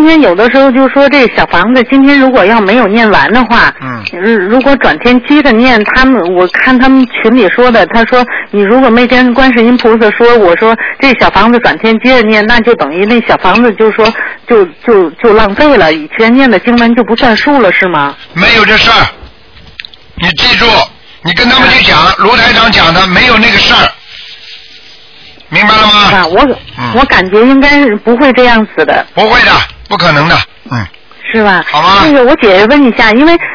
今天有的时候就说这小房子今天如果要没有念完的话，如果转天接着念，我看他们群里说的，他说你如果没跟观世音菩萨说，我说这小房子转天接着念，那就等于那小房子就说就浪费了，以前念的经文就不算数了，是吗？ 没有这事儿，你记住，你跟他们去讲，卢台长讲的没有那个事儿。明白了吗？ 啊，我感觉应该是不会这样子的。 不会的，不可能的， 是吧？ 好吗？ 那个我姐姐问一下，因为